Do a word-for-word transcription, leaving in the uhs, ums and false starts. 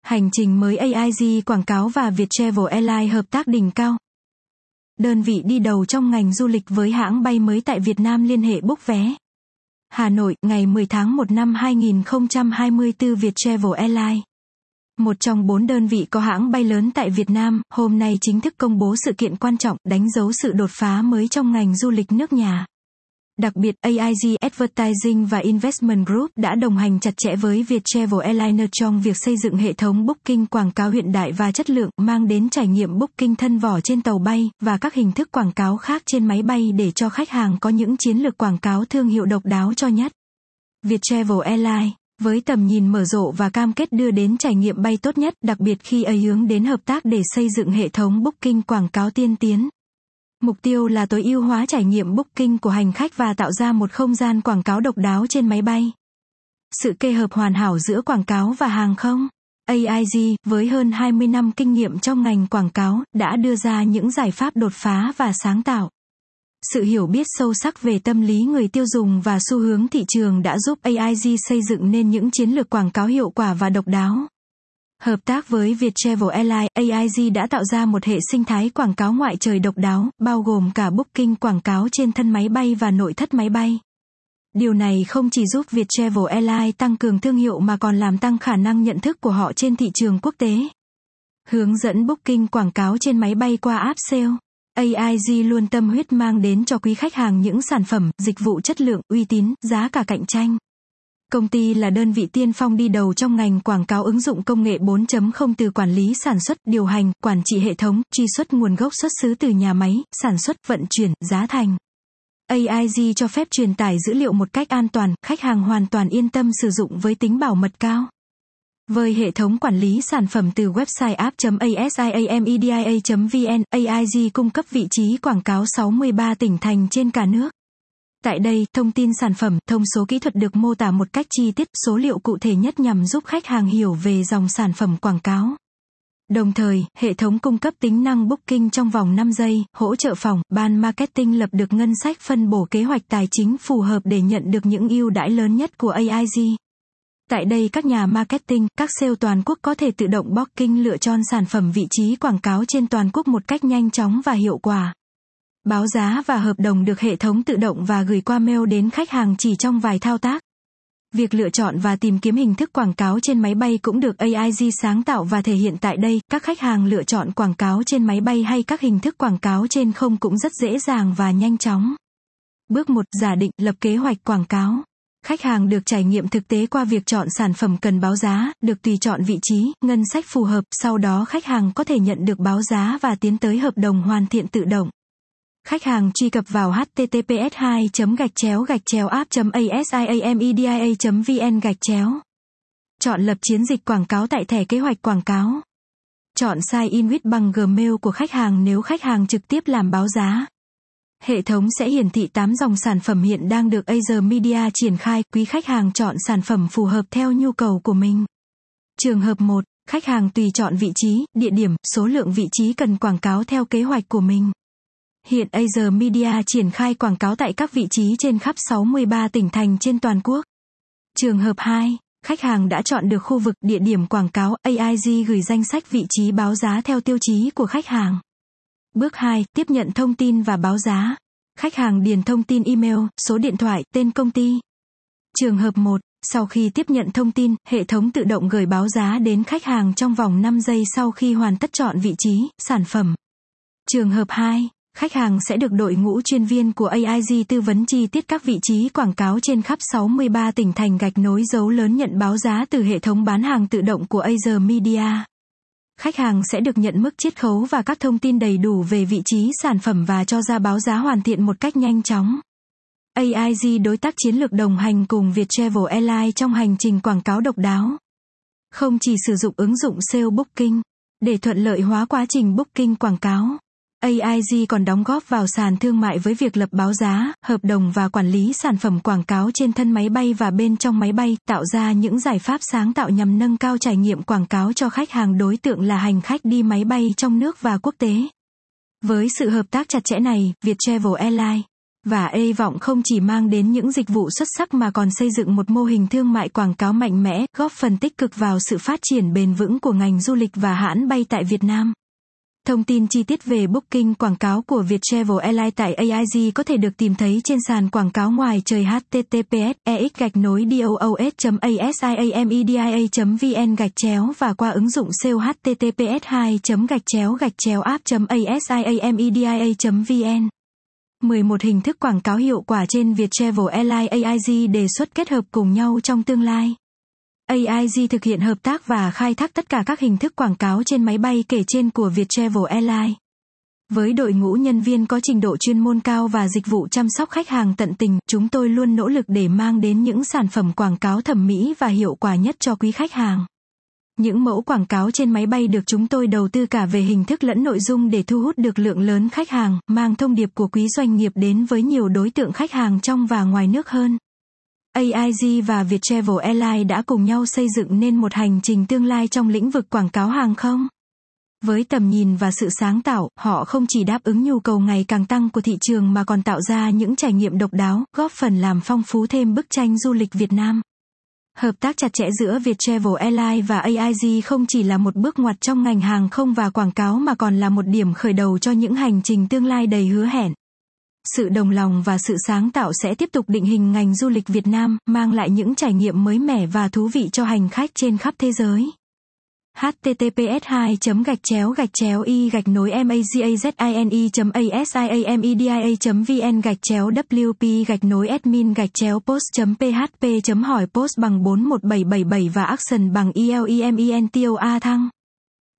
Hành trình mới a i giê quảng cáo và Viettravel Airlines hợp tác đỉnh cao. Đơn vị đi đầu trong ngành du lịch với hãng bay mới tại Việt Nam liên hệ book vé. Hà Nội, ngày mười tháng một năm hai nghìn không trăm hai mươi tư. Viettravel Airlines, một trong bốn đơn vị có hãng bay lớn tại Việt Nam, hôm nay chính thức công bố sự kiện quan trọng, đánh dấu sự đột phá mới trong ngành du lịch nước nhà. Đặc biệt, a i giê Advertising và Investment Group đã đồng hành chặt chẽ với Viettravel Airlines trong việc xây dựng hệ thống booking quảng cáo hiện đại và chất lượng, mang đến trải nghiệm booking thân vỏ trên tàu bay, và các hình thức quảng cáo khác trên máy bay để cho khách hàng có những chiến lược quảng cáo thương hiệu độc đáo cho nhất. Viettravel Airlines, với tầm nhìn mở rộng và cam kết đưa đến trải nghiệm bay tốt nhất, đặc biệt khi ấy hướng đến hợp tác để xây dựng hệ thống booking quảng cáo tiên tiến. Mục tiêu là tối ưu hóa trải nghiệm booking của hành khách và tạo ra một không gian quảng cáo độc đáo trên máy bay. Sự kết hợp hoàn hảo giữa quảng cáo và hàng không. a i giê, với hơn hai mươi năm kinh nghiệm trong ngành quảng cáo, đã đưa ra những giải pháp đột phá và sáng tạo. Sự hiểu biết sâu sắc về tâm lý người tiêu dùng và xu hướng thị trường đã giúp a i giê xây dựng nên những chiến lược quảng cáo hiệu quả và độc đáo. Hợp tác với Viettravel Airlines, a i giê đã tạo ra một hệ sinh thái quảng cáo ngoại trời độc đáo, bao gồm cả booking quảng cáo trên thân máy bay và nội thất máy bay. Điều này không chỉ giúp Viettravel Airlines tăng cường thương hiệu mà còn làm tăng khả năng nhận thức của họ trên thị trường quốc tế. Hướng dẫn booking quảng cáo trên máy bay qua app sale. a i giê luôn tâm huyết mang đến cho quý khách hàng những sản phẩm, dịch vụ chất lượng, uy tín, giá cả cạnh tranh. Công ty là đơn vị tiên phong đi đầu trong ngành quảng cáo ứng dụng công nghệ bốn chấm không từ quản lý sản xuất, điều hành, quản trị hệ thống, truy xuất nguồn gốc xuất xứ từ nhà máy, sản xuất, vận chuyển, giá thành. a i giê cho phép truyền tải dữ liệu một cách an toàn, khách hàng hoàn toàn yên tâm sử dụng với tính bảo mật cao. Với hệ thống quản lý sản phẩm từ website app chấm asiamedia chấm vn, a i giê cung cấp vị trí quảng cáo sáu mươi ba tỉnh thành trên cả nước. Tại đây, thông tin sản phẩm, thông số kỹ thuật được mô tả một cách chi tiết, số liệu cụ thể nhất nhằm giúp khách hàng hiểu về dòng sản phẩm quảng cáo. Đồng thời, hệ thống cung cấp tính năng booking trong vòng năm giây, hỗ trợ phòng, ban marketing lập được ngân sách phân bổ kế hoạch tài chính phù hợp để nhận được những ưu đãi lớn nhất của a i giê. Tại đây các nhà marketing, các sale toàn quốc có thể tự động booking lựa chọn sản phẩm vị trí quảng cáo trên toàn quốc một cách nhanh chóng và hiệu quả. Báo giá và hợp đồng được hệ thống tự động và gửi qua mail đến khách hàng chỉ trong vài thao tác. Việc lựa chọn và tìm kiếm hình thức quảng cáo trên máy bay cũng được a i giê sáng tạo và thể hiện tại đây. Các khách hàng lựa chọn quảng cáo trên máy bay hay các hình thức quảng cáo trên không cũng rất dễ dàng và nhanh chóng. Bước một. Giả định, lập kế hoạch quảng cáo. Khách hàng được trải nghiệm thực tế qua việc chọn sản phẩm cần báo giá, được tùy chọn vị trí, ngân sách phù hợp, sau đó khách hàng có thể nhận được báo giá và tiến tới hợp đồng hoàn thiện tự động. Khách hàng truy cập vào h t t p s hai gạch chéo gạch chéo app chấm asiamedia chấm vn gạch chéo. Chọn lập chiến dịch quảng cáo tại thẻ kế hoạch quảng cáo. Chọn sign in with bằng Gmail của khách hàng nếu khách hàng trực tiếp làm báo giá. Hệ thống sẽ hiển thị tám dòng sản phẩm hiện đang được Azer Media triển khai, quý khách hàng chọn sản phẩm phù hợp theo nhu cầu của mình. Trường hợp một, khách hàng tùy chọn vị trí, địa điểm, số lượng vị trí cần quảng cáo theo kế hoạch của mình. Hiện Azer Media triển khai quảng cáo tại các vị trí trên khắp sáu mươi ba tỉnh thành trên toàn quốc. Trường hợp hai, khách hàng đã chọn được khu vực, địa điểm quảng cáo, a i giê gửi danh sách vị trí báo giá theo tiêu chí của khách hàng. Bước hai, tiếp nhận thông tin và báo giá. Khách hàng điền thông tin email, số điện thoại, tên công ty. Trường hợp một, sau khi tiếp nhận thông tin, hệ thống tự động gửi báo giá đến khách hàng trong vòng năm giây sau khi hoàn tất chọn vị trí, sản phẩm. Trường hợp hai, khách hàng sẽ được đội ngũ chuyên viên của a i giê tư vấn chi tiết các vị trí quảng cáo trên khắp sáu mươi ba tỉnh thành gạch nối dấu lớn nhận báo giá từ hệ thống bán hàng tự động của Azer Media. Khách hàng sẽ được nhận mức chiết khấu và các thông tin đầy đủ về vị trí sản phẩm và cho ra báo giá hoàn thiện một cách nhanh chóng. a i giê đối tác chiến lược đồng hành cùng Viettravel Airlines trong hành trình quảng cáo độc đáo. Không chỉ sử dụng ứng dụng Sale Booking để thuận lợi hóa quá trình booking quảng cáo, a i giê còn đóng góp vào sàn thương mại với việc lập báo giá, hợp đồng và quản lý sản phẩm quảng cáo trên thân máy bay và bên trong máy bay, tạo ra những giải pháp sáng tạo nhằm nâng cao trải nghiệm quảng cáo cho khách hàng đối tượng là hành khách đi máy bay trong nước và quốc tế. Với sự hợp tác chặt chẽ này, Viettravel Airlines, Và Avon không chỉ mang đến những dịch vụ xuất sắc mà còn xây dựng một mô hình thương mại quảng cáo mạnh mẽ, góp phần tích cực vào sự phát triển bền vững của ngành du lịch và hãng bay tại Việt Nam. Thông tin chi tiết về booking quảng cáo của Viettravel Airlines tại a i giê có thể được tìm thấy trên sàn quảng cáo ngoài trời h t t p s e x gạch nối doos chấm a s i a m e d i a chấm v n gạch chéo và qua ứng dụng ét e o h t t p s hai chấm gạch chéo gạch chéo app chấm a s i a m e d i a chấm v n. mười một hình thức quảng cáo hiệu quả trên Viettravel Airlines a i giê đề xuất kết hợp cùng nhau trong tương lai. a i giê thực hiện hợp tác và khai thác tất cả các hình thức quảng cáo trên máy bay kể trên của Viettravel Airlines. Với đội ngũ nhân viên có trình độ chuyên môn cao và dịch vụ chăm sóc khách hàng tận tình, chúng tôi luôn nỗ lực để mang đến những sản phẩm quảng cáo thẩm mỹ và hiệu quả nhất cho quý khách hàng. Những mẫu quảng cáo trên máy bay được chúng tôi đầu tư cả về hình thức lẫn nội dung để thu hút được lượng lớn khách hàng, mang thông điệp của quý doanh nghiệp đến với nhiều đối tượng khách hàng trong và ngoài nước hơn. a i giê và Viettravel Airlines đã cùng nhau xây dựng nên một hành trình tương lai trong lĩnh vực quảng cáo hàng không. Với tầm nhìn và sự sáng tạo, họ không chỉ đáp ứng nhu cầu ngày càng tăng của thị trường mà còn tạo ra những trải nghiệm độc đáo, góp phần làm phong phú thêm bức tranh du lịch Việt Nam. Hợp tác chặt chẽ giữa Viettravel Airlines và a i giê không chỉ là một bước ngoặt trong ngành hàng không và quảng cáo mà còn là một điểm khởi đầu cho những hành trình tương lai đầy hứa hẹn. Sự đồng lòng và sự sáng tạo sẽ tiếp tục định hình ngành du lịch Việt Nam, mang lại những trải nghiệm mới mẻ và thú vị cho hành khách trên khắp thế giới. h t t p s hai chấm gạch chéo gạch chéo y gạch nối magazine chấm a s i a m e d i a chấm v n gạch chéo w p gạch nối admin gạch chéo post chấm p h p chấm hỏi post bằng bốn một bảy bảy bảy và action bằng e l e m e n t o a thăng.